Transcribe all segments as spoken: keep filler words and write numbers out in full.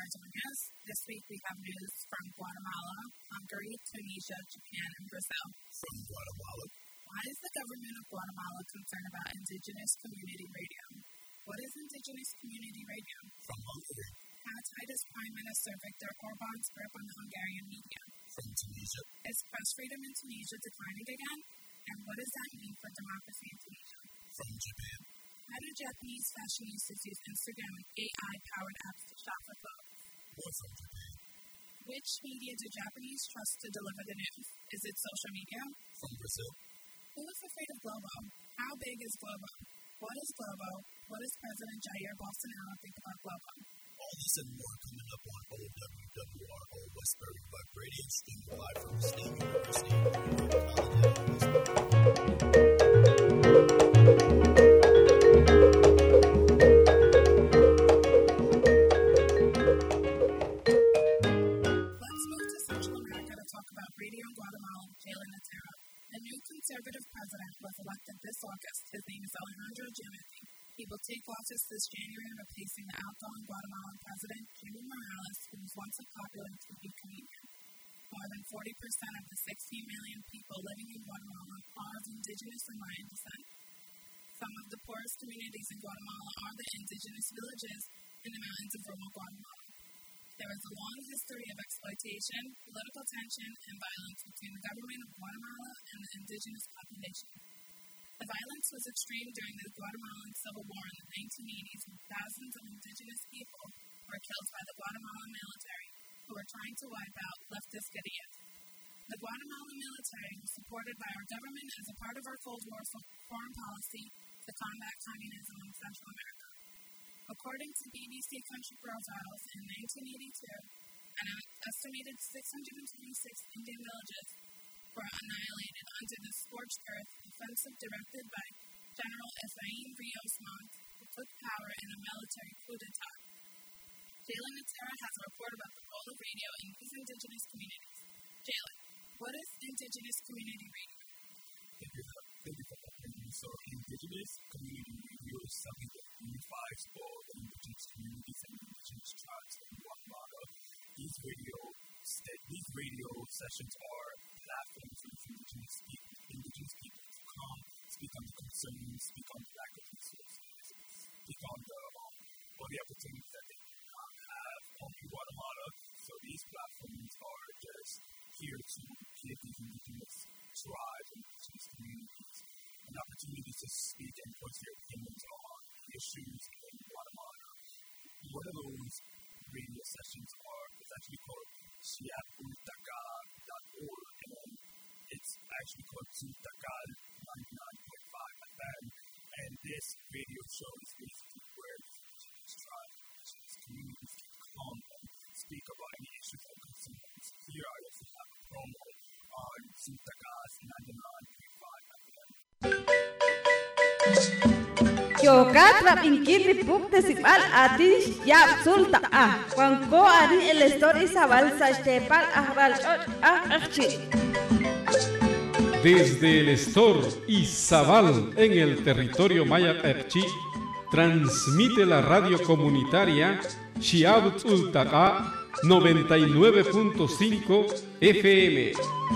joining us. This week we have news from Guatemala, Hungary, Tunisia, Japan, and Brazil. From Guatemala. Why is the government of Guatemala concerned about Indigenous Community Radio? What is Indigenous Community Radio? From Hungary. How tight is Prime Minister Viktor Orban's grip on the Hungarian media? From Tunisia. Is press freedom in Tunisia declining again? And what does that mean for democracy in Tunisia? From Japan. How do Japanese fashionistas use Instagram and A I-powered apps to shop for clothes? More from Japan. Which media do Japanese trust to deliver the news? Is it social media? From Brazil. Who is afraid of Globo? How big is Globo? What is Globo? What does President Jair Bolsonaro think about Globo? All this and more coming up on O W W R O Westbury Web Radio, streaming live from the State University of Let's move to Central America to talk about Radio Guatemala, Jalen Otero. A new conservative president was elected this August. His name is Alejandro Giammattei. He will take office this January, replacing the outgoing Guatemalan president, Jimmy Morales, who was once a popular T V comedian. More than forty percent of the sixteen million people living in Guatemala are of indigenous or Mayan descent. Some of the poorest communities in Guatemala are the indigenous villages in the mountains of rural Guatemala. There is a long history of exploitation, political tension, and violence between the government of Guatemala and the indigenous population. The violence was extreme during the Guatemalan Civil War in the nineteen eighties, when thousands of indigenous people were killed by the Guatemalan military, who were trying to wipe out leftist Guerrillas. The Guatemalan military was supported by our government as a part of our Cold War foreign policy to combat communism in Central America. According to B B C Country Profiles, in nineteen eighty-two, an estimated six hundred twenty-six Indian villages were annihilated under the scorched earth offensive directed by General Efrain Rios Montt, who took power in a military coup d'etat. Jalen Otero has a report about the role of radio in these indigenous communities. Jalen, what is indigenous community radio? Thank you for that. So, indigenous community radio is something that unifies all the indigenous communities and indigenous tribes in Guatemala. These radio, st- these radio sessions are platforms for these indigenous people, indigenous people to come, speak on the concerns, speak on the lack of resources, speak on the um, all the opportunities that they um, have um, in Guatemala. So these platforms are just here to give these indigenous tribes and indigenous communities an opportunity to speak and voice their opinions on issues in Guatemala. One of those radio sessions are is actually called Chiapultacal dot org, and it's actually called Zultacal ninety-nine point five F M. And this radio show is basically where these indigenous tribes and indigenous communities can come and speak about any issues and concerns. Here I also have a promo on Zultacal ninety-nine point five F M. Yokat rap inkiri puk tesipal ati yap sulta ah Juanco ari el story sabal sastepal ahbal ah achil. Desde el Estor y Zabal en el territorio maya Erchi, transmite la radio comunitaria Xiaut Ultaca noventa y nueve punto cinco F M.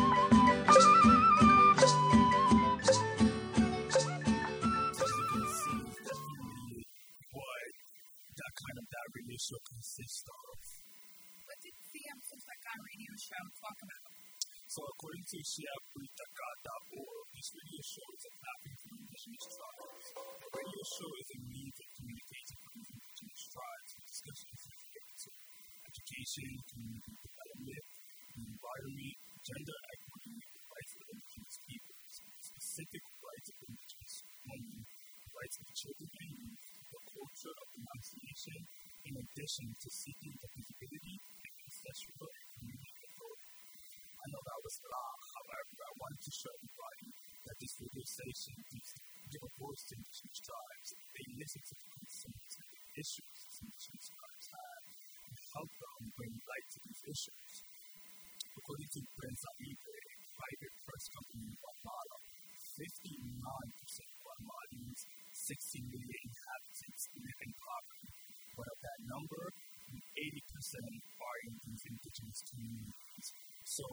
Show consists of. What did the Chiapultacal radio show talk about? So according to Chiapultacal dot org, this radio show is a platform for indigenous tribes. The radio show is a means of communication for these indigenous tribes and discussions related to education, community development, the environment, gender equity, the rights of indigenous peoples, specific rights of indigenous women, the rights of children and youth, the culture of denunciation, in addition to seeking the visibility and ancestral and community authority. I know that was a lot, however, I wanted to show everybody that this radio station gives give a voice to indigenous tribes. They listen to the concerns and the issues that indigenous tribes have and help them bring light to these issues. According to Prensa Libre, a private press company in Guatemala, fifty-nine percent of Guatemalans, sixteen million inhabitants live in poverty. But of that number, eighty percent percent are in these indigenous communities. So,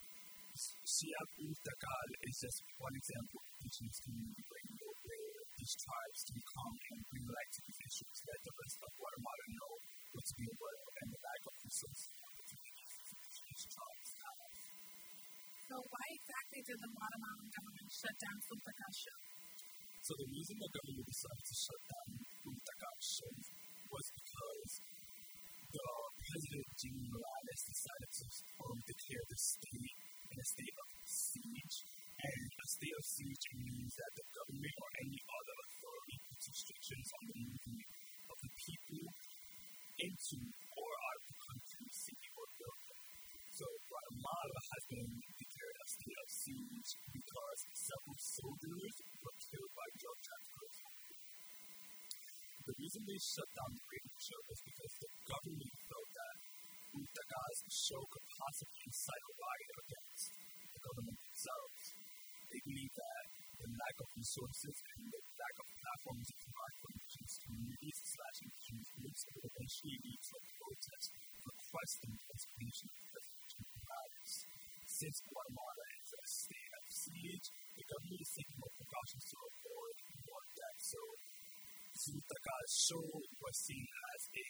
Siap Ultakal is just one example of indigenous community radio where these tribes can come and bring light to these issues that the rest of Guatemala know what's being aware of and the lack of resources and opportunities these tribes have. So why exactly did the Guatemalan government shut down Ultakal show? So the reason the government decided to shut down Ultakal show was because the President Jimmy Morales decided to um, declare the state in a state of siege. And a state of siege means that the government or any other authority puts restrictions on the movement of the people into or out of the country, city, or building. So Guatemala has been declared a state of siege because several soldiers were killed by drug traffickers. The reason they shut down the radio show was because the government felt that Ultakal's show could possibly incite a riot against the government themselves. They believe that the lack of resources and the lack of platforms to provide for indigenous communities slash indigenous groups would eventually lead to a protest requesting the resignation of President Jimmy Morales. Since Guatemala is a state of siege, the government is taking more precautions to avoid more death. So Ultakal's show was seen as a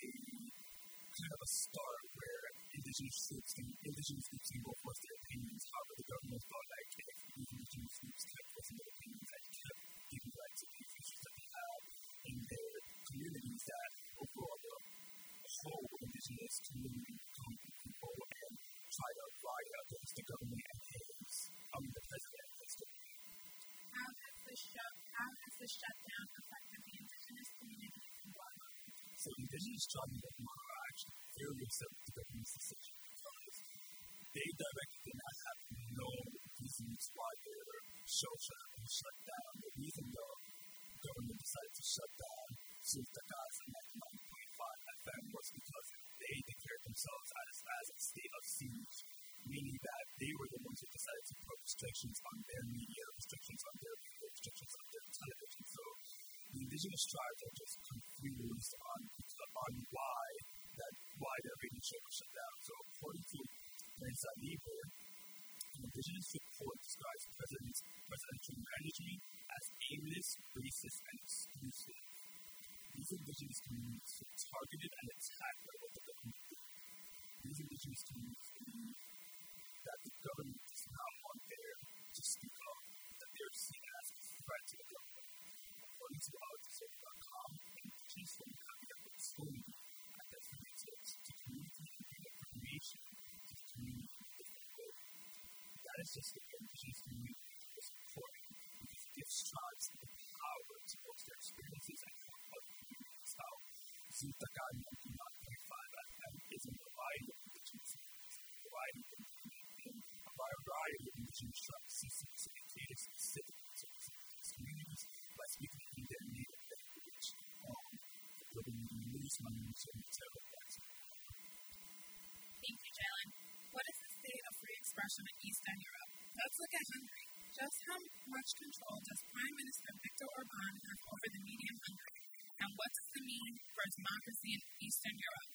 kind of a start where indigenous groups can, indigenous groups can go forth their opinions. However, the government felt like if these indigenous groups kept voicing their opinions and kept giving right to the issues that they have in their communities, that overall the whole indigenous community would come people and try to riot against the government and his, um, the president and his government. How has this show, how has this shutdown affected the indigenous community in Guatemala? So indigenous tribes in Guatemala are actually very upset with the government's decision because they directly did not have no reasons why their show should have been shut down. The reason the government decided to shut down Ultakal's ninety-nine point five F M was because they declared themselves as, as a state of siege, meaning that they were the ones who decided to put restrictions on their media, restrictions on their radio, restrictions on their television. So the indigenous tribes are just confused on, on why that why their radio show was shut down. So according to Prensa Libre, an indigenous report describes President, presidential management as aimless, racist, and exclusive. These indigenous communities were targeted and attacked by what the government did. These indigenous communities believe that the government does not want them to speak up, that they are seen as a threat to the government. According to our decision dot com, indigenous women have the opportunity at their fingertips to communicate and bring information to the community in a different way. That is just the indigenous community is important because it gives tribes the power to voice their experiences and help other communities out. Ultakal ninety-nine point five F M is a variety of indigenous communities, a variety of a variety of indigenous tribes systems, so it caters specifically to these indigenous communities by speaking in their native language. Um, Thank you, Jalen. What is the state of free expression in Eastern Europe? Let's look at Hungary. Just how much control does Prime Minister Viktor Orban have over the media in Hungary? And what does it mean for democracy in Eastern Europe?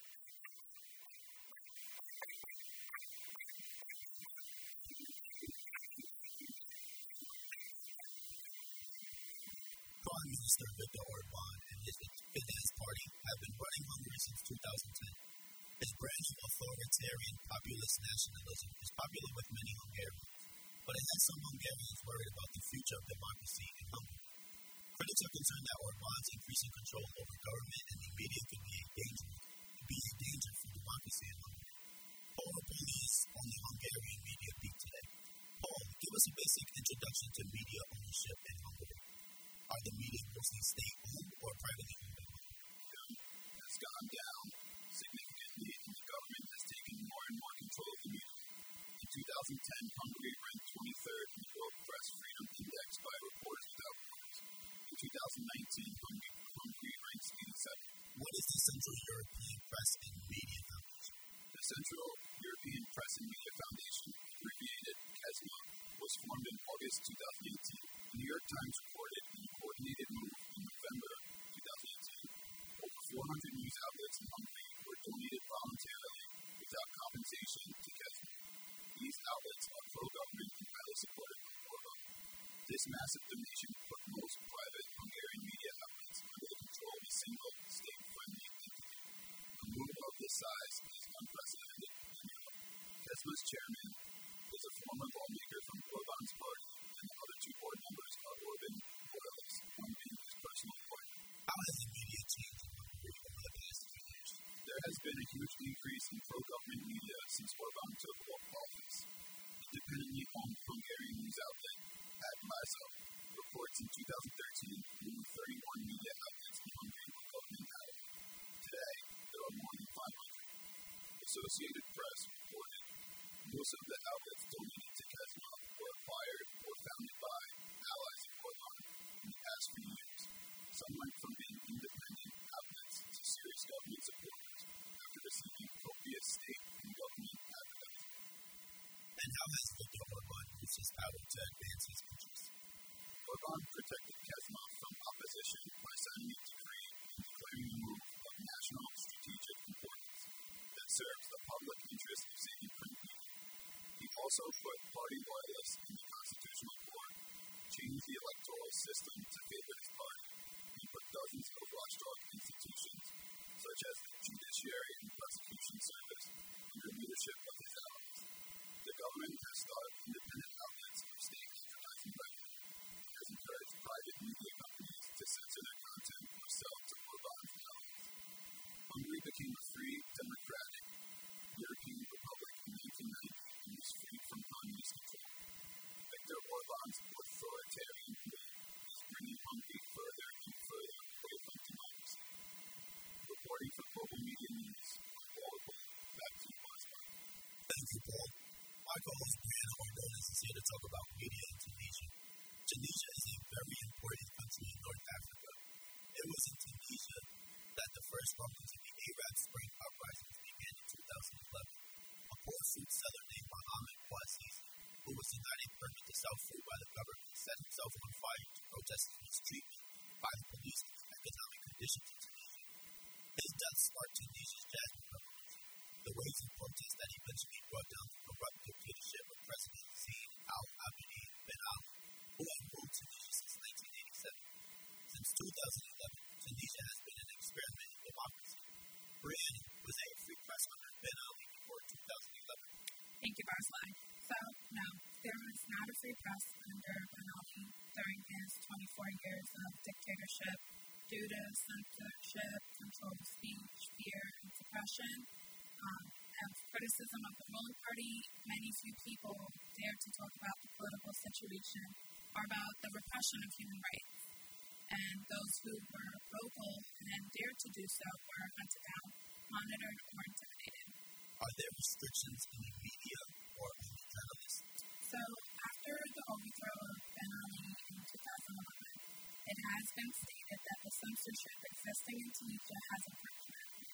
Prime Minister Viktor Orban and his Fidesz party have been running Hungary since two thousand ten. His brand of authoritarian populist nationalism is popular with many Hungarians, but it has some Hungarians worried about the future of democracy in Hungary. Critics are concerned that Orban's increasing control over government and the media could be a danger, could be a danger for democracy in Hungary. Paul Rapoli is on the Hungarian Media Beat today. Paul, give us a basic introduction to media ownership in Hungary. Are the media mostly state-owned or privately owned? Has gone down significantly, and the government has taken more and more control of the media. In two thousand ten, Hungary ranked twenty-third in the World Press Freedom Index by Reporters Without Borders. In two thousand nineteen, Hungary, Hungary ranks eighty-seven. What is the Central European Press and Media Foundation? The Central European Press and Media Foundation, abbreviated KESMA, was formed in August two thousand eighteen. The New York Times reported in a coordinated move in November two thousand eighteen. Over four hundred news outlets in Hungary were donated voluntarily This massive donation put most private Hungarian media outlets under the control of a single state-friendly entity. A move of this size is unprecedented in Europe. Kesma's chairman is a former lawmaker from Orbán's party, and the other two board members are Orban loyalists, one being his personal lawyer. How has the media changed in Hungary over the past few years? There has been a huge increase in pro-government media since Orbán took office. Independently owned Hungarian news outlet Adlazo reports in two thousand thirteen there were thirty-one media outlets in Hungary with government data. Today, there are more than five hundred. Associated Press reported most of the outlets donated to Kesma were acquired or founded by allies of Orbán in the past few years. Some went from being independent outlets to serious government supporters after receiving copious state and government advertising. And how has Viktor Orbán used his power to advance his interests? Orbán protected Kesma from opposition by signing a decree and declaring a move of national strategic importance that serves the public interest of saving print media. He also put party loyalists in the Constitutional Court, changed the electoral system to favor his party, and put dozens of watchdog institutions, such as the Judiciary and Prosecution Service, under leadership of his allies. The government has started independent outlets of state advertising revenue and has encouraged private media companies to censor their content or sell to Orbán's allies. Hungary became a free, democratic European republic in nineteen ninety and was freed from communist control. Viktor Orbán's authoritarian rule is bringing Hungary further and further away from democracy. Reporting for Global Media News, Paul Bull, back to Boston. Thank you, Paul. My co-host Brianna Ordonez is here to talk about media in Tunisia. Tunisia is a very important country in North Africa. It was in Tunisia that the first rumblings of the Arab Spring uprisings began in two thousand eleven. A poor fruit seller named Mohamed Bouazizi, who was denied a permit to sell fruit by the government, set himself on fire to protest his mistreatment by the police and economic conditions in Tunisia. His death sparked Tunisia's Jasmine Revolution, the waves of protest that eventually brought down the corrupt dictatorship of President Zine al-Abidine Ben Ali, who had ruled Tunisia since nineteen eighty-seven. Since two thousand eleven, Tunisia has been an experiment in democracy. Brianna, was there a free press under Ben Ali before two thousand eleven? Thank you, Barsley. So, no, there was not a free press under Ben Ali during his twenty-four years of dictatorship due to censorship, control of speech, fear, and suppression. Um, and criticism of the ruling party, many few people dare to talk about the political situation or about the repression of human rights. And those who were vocal and dared to do so were hunted down, monitored, or intimidated. Are there restrictions in the media or on the journalists? So, after the overthrow of Ben Ali in two thousand eleven, it has been stated that the censorship existing in Tunisia has improved.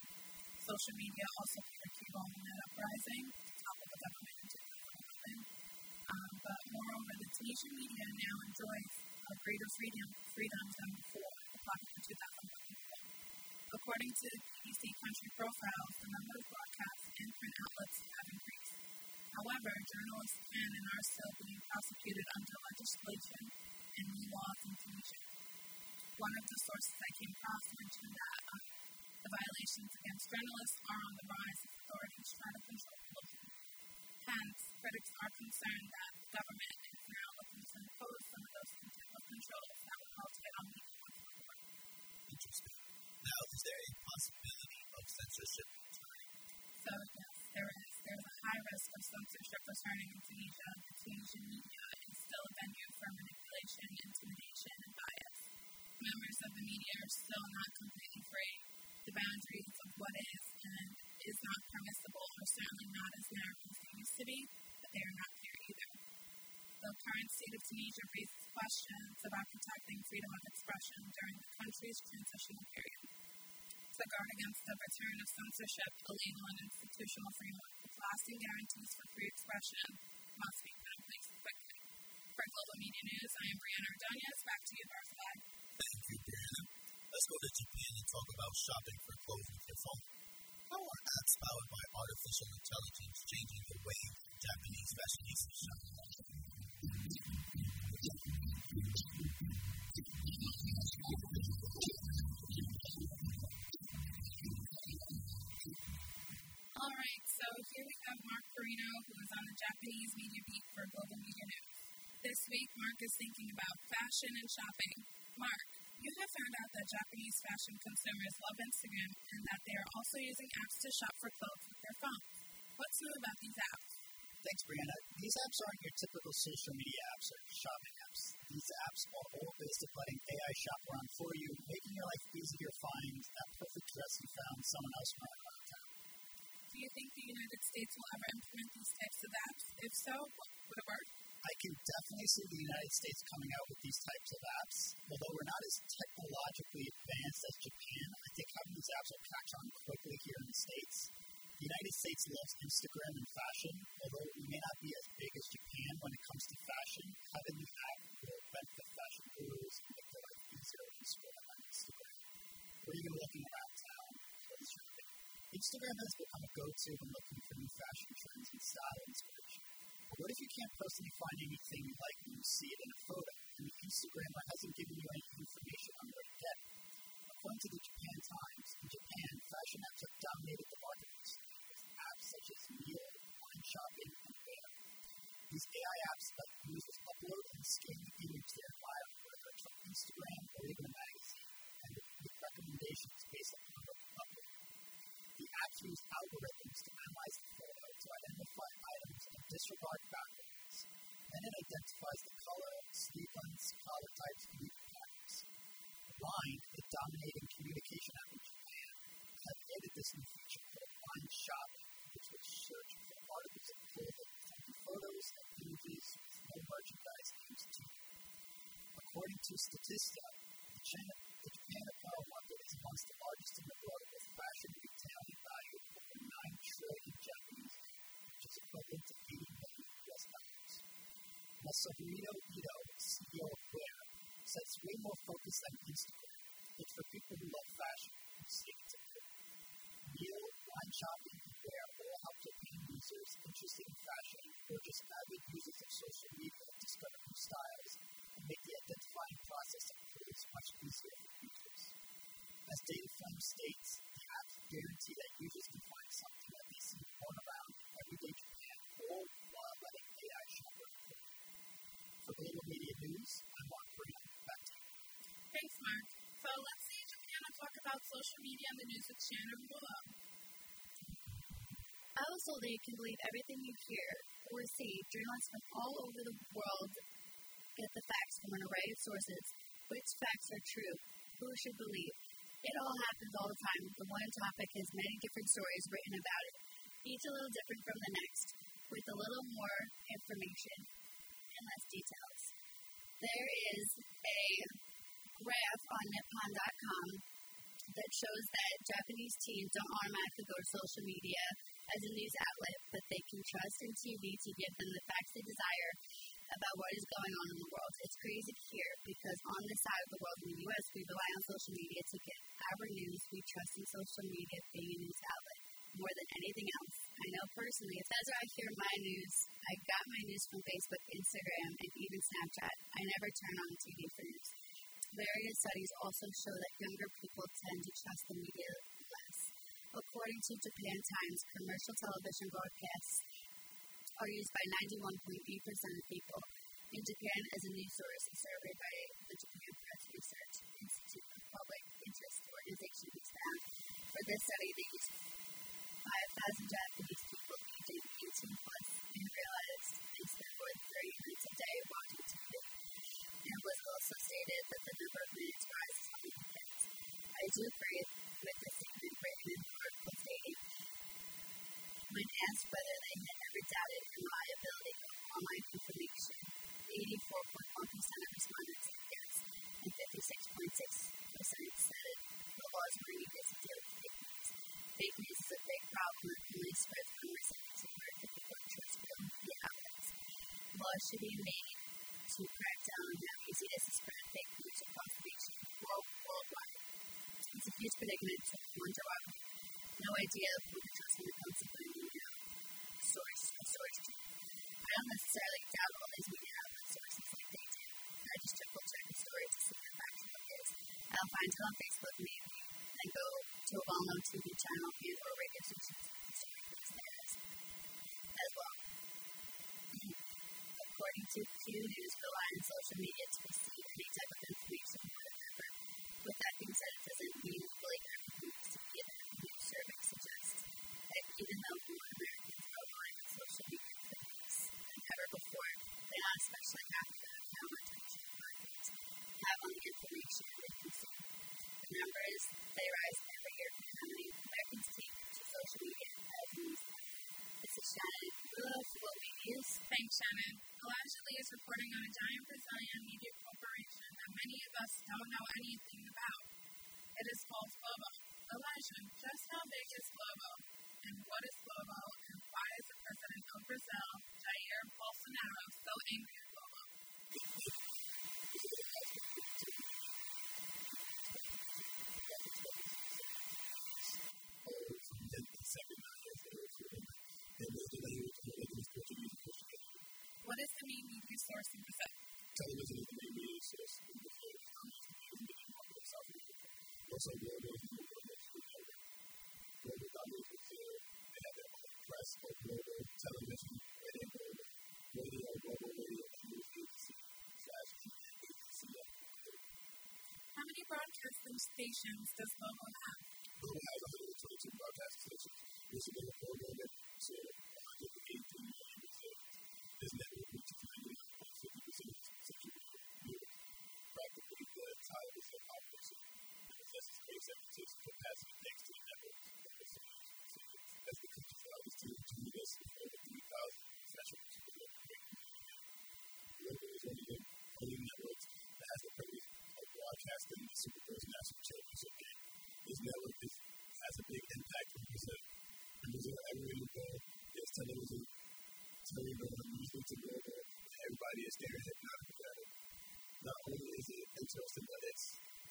Social media also played a key role in that uprising, toppled the government in two thousand eleven. Um, but moreover, the Tunisian media now enjoys a greater freedom, freedom than before the popular two thousand eleven. According to B B C Country Profiles, the number of broadcast and print outlets have increased. However, journalists can and are still being prosecuted under legislation and new laws in Tunisia. One of the sources I came across mentioned that um, the violations against journalists are on the rise as authorities try to control public. Hence, critics are concerned that the government is now looking to impose some of those type of controls that would cultivate on media once before. Interesting. Now, is there a possibility of censorship returning? So, yes, there is. There's a high risk of censorship returning in Tunisia. The Tunisian media is still a venue for manipulation, intimidation, and bias. Members of the media are still not completely free. The boundaries of what is and is not permissible are certainly not as narrow as they used to be, but they are not clear either. The current state of Tunisia raises questions about protecting freedom of expression during the country's transitional period. To guard against the return of censorship, a legal and institutional framework with lasting guarantees for free expression must be put in place quickly. For Global Media News, I am Brianna Ordonez. Back to you, Barsley. Thank you, Brianna. Let's go to Japan and talk about shopping for clothes with your phone. How are apps powered by artificial intelligence changing the way Japanese fashionistas shop? All right, so here we have Mark Perino, who is on the Japanese media beat for Global Media News. This week, Mark is thinking about fashion and shopping. Mark, you have found out that Japanese fashion consumers love Instagram and that they are also using apps to shop for clothes with their phones. What's new about these apps? Thanks, Brianna. These apps aren't your typical social media apps or shopping apps. These apps are all based on letting A I shop around for you, making your life easier to find that perfect dress you found someone else running around town. Do you think the United States will ever implement these types of apps? If so, would it work? I can definitely see the United States coming out with these types of apps. Although we're not as technologically advanced as Japan, I think having these apps will catch on quickly here in the States. The United States loves Instagram and fashion. Although we may not be as big as Japan when it comes to fashion, having the app will benefit fashion gurus and make their life easier to scroll on Instagram. Or even looking around town, clothes shopping. Instagram has become a go-to when looking for new fashion trends and style inspiration. But what if you can't personally find anything you like when you see it in a photo, and the Instagrammer hasn't given you any information on where to get it? According to the Japan Times, in Japan, fashion apps have dominated the market recently, with apps such as Meal, Online Shopping, and Wear. These A I apps let users upload and scan the image they admire, whether it's from Instagram or even a magazine, and with recommendations based on the number of uploads. The apps use algorithms to analyze the photo to identify items and disregard backgrounds. Then it identifies the color, sleeve lengths, collar types, and even patterns. Line, the dominating communication app in Japan, has added this new feature called Line Shopping, which will search for articles of clothing from photos and images with no merchandise names to them. According to Statista, the, China, the Japan apparel market is amongst the largest in the world, with fashion retailing value of over nine trillion Japanese yen, which is equivalent to eighty million U S dollars. Masahiro Ito, C E O of Wear, says it's way more focused than Instagram. It's for people who love fashion and seek it to live. Meal, Line Shopping, and Wear all help Japan users interested in fashion or just avid users of social media discover new styles and make the identifying process of clothes much easier for users. As Dataflame states, the apps guarantee that users can find something that they see worn around in everyday Japan, all while letting A I shop around for them. For Global Media News, I'm Mark Perino. Back to you. Thanks, Mark. So let's see Japan and talk about social media and the news with Shannon below. I was told that you can believe everything you hear or see. Journalists from all over the world get the facts from an array of sources. Which facts are true? Who should believe? It all happens all the time. The one topic has many different stories written about it, each a little different from the next, with a little more information and less details. There is a graph on Nippon dot com that shows that Japanese teens don't automatically go to social media as a news outlet, but they can trust in T V to give them the facts they desire about what is going on in the world. It's crazy to hear because on this side of the world in the U S, we rely on social media to get our news. We trust in social media being a news outlet more than anything else. I know personally, if that's where I hear my news, I got my news from Facebook, Instagram, and even Snapchat. I never turn on T V for news. Various studies also show that younger people tend to trust the media less. According to Japan Times, commercial television broadcasts are used by ninety-one point eight percent of people. In Japan, as a news source, a survey by the Japan Press Research Institute of Public Interest Organization was found. For this study, they used five thousand Japanese people aged eighteen plus and realized they spend more than thirty minutes a day watching T V. It was also stated that the number of minutes rises on the weekends. I do agree with the statement written in the article stating, when asked whether they had ever doubted the reliability of online information, eighty-four point one percent of respondents said yes, and fifty-six point six percent said the laws were needed to deal with fake news. Fake news is a big problem that only spreads rumors and makes it more difficult to trust real media outlets. Laws should be made to crack down on how easy it is to spread fake news across the nation world, worldwide. It's a huge predicament to wonder why we have no idea of who to trust when it comes to putting media source a source to. I don't necessarily doubt all these media outlet sources like they do. I'll find it on Facebook maybe, and go to a well-known T V channel and or radio station as well. According to Pew News, rely on social media to receive any type of information or whatever. With that being said, it doesn't mean believe everything needs to be given. News survey suggests that even though more Americans are relying on social media for news than ever before, they not especially happy to have how much attention marketers have on the information they consume. The numbers, they rise every year from how many Americans take to social media as news. This is Shannon uh, for What We News. Thanks, Shannon. Elijah Lee is reporting on a giant Brazilian media corporation that many of us don't know anything about. It is called Globo. Elijah, just how big is Globo? And what is Globo? And why is the president of Brazil, Jair Bolsonaro, so angry at Globo? What is the main media source in Brazil? Television is the main media source in Brazil. Also, Globo is the Globo network. Globo dominates Brazil. They have their own press of Globo television, radio, radio, Globo radio, and news agency slash agency. How many broadcasting stations does Globo have? Globo has one hundred twenty-two broadcasting stations, which is a program that serves one hundred eighteen million Brazilians. This network reaches ninety-nine point five zero percent of central viewers, practically the entire Brazilian population, and possesses great reputation capacity thanks to the network. As the country's largest T V U S with over three thousand professionals who work in the media. Globo is one of the only networks that has the privilege of broadcasting the Super Bowl's national championship game. This network is, has a big impact on Brazil. In Brazil, everywhere you go, there's television turning on, usually to Globo, and everybody is staring hypnotically at it. Not only is it interesting, but it's,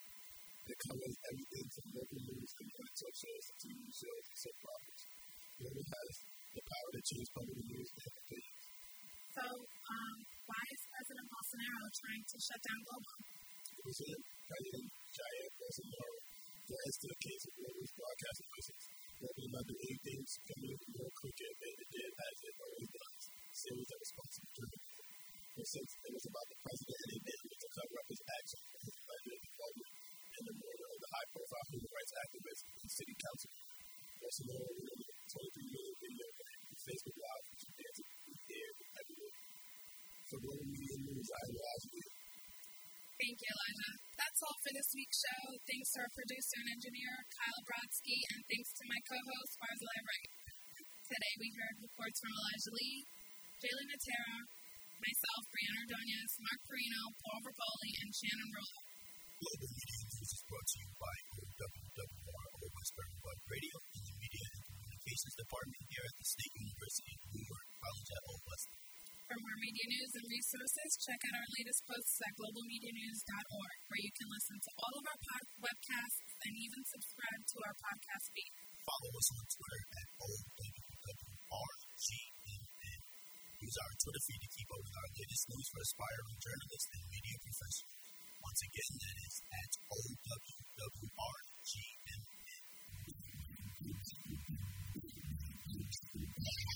it covers everything from local news and morning talk shows to T V shows and soap operas. Globo has the power to change public news and opinions. So, um, why is President Bolsonaro trying to shut down Globo? President, President Jair Bolsonaro plans to cancel Globo's broadcasting license. Globo will not do anything to promote more quicker than it did as it always does. Series of responsible journalism. But since it was about the president and he didn't need to cover up his actions for his alleged involvement in the murder of the high-profile human rights activist and city councilman, Bolsonaro released a twenty-three minute video on Facebook Live, which he danced aired everywhere. For Global Media News, I am Elijah Lee. Thank you, Elijah. That's all for this week's show. Thanks to our producer and engineer, Kyle Brodsky, and thanks to my co-host, Barzilai Wright. Today we heard reports from Elijah Lee, Jalen Natera, myself, Brianna Ordonez, Mark Perino, Paul Rapoli, and Shannon Rollo. Global Media News is brought to you by O W W R O Westbury Web Radio and the Media and Communications Department here at the State University of New York College at Old Westbury. For more media news and resources, check out our latest posts at global media news dot org, where you can listen to all of our pod- webcasts and even subscribe to our podcast feed. Follow us on Twitter at O W W R G M N. Use our Twitter feed to keep up with our latest news for aspiring journalists and media professionals. Once again, that is at O W W R G M N.